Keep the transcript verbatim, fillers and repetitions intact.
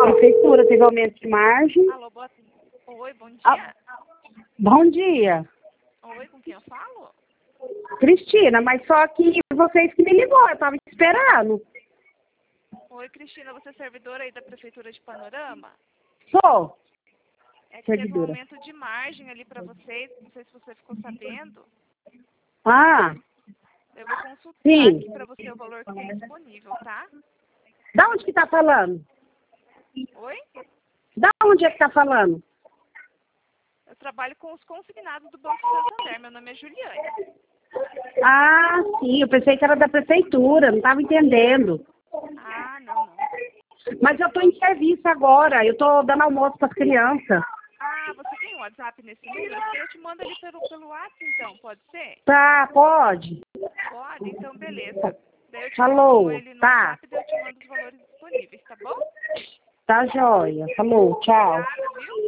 prefeitura teve aumento de margem. Alô, boa... Oi, bom dia. Ah, bom dia. Oi, com quem eu falo? Cristina, mas só que vocês que me ligou, eu tava esperando. Oi, Cristina, você é servidora aí da Prefeitura de Panorama? Sou É que teve um servidora. aumento de margem ali para vocês, não sei se você ficou sabendo. Ah, Eu vou consultar sim. aqui para você o valor que tem disponível, tá? Da onde que tá falando? Oi? Da onde é que tá falando? Eu trabalho com os consignados do Banco Santander, meu nome é Juliane. Ah, sim, eu pensei que era da prefeitura, não tava entendendo. Ah, não, não. Mas eu tô em serviço agora, eu tô dando almoço para as crianças. Ah, você tem um WhatsApp nesse número? Eu te mando ali pelo, pelo WhatsApp, então, pode ser? Tá, pode? Pode? Então, beleza. Daí eu te Falou, mando ele no tá. WhatsApp, daí eu te mando os valores disponíveis, tá bom? Tá joia. Falou, tchau. Obrigada, viu?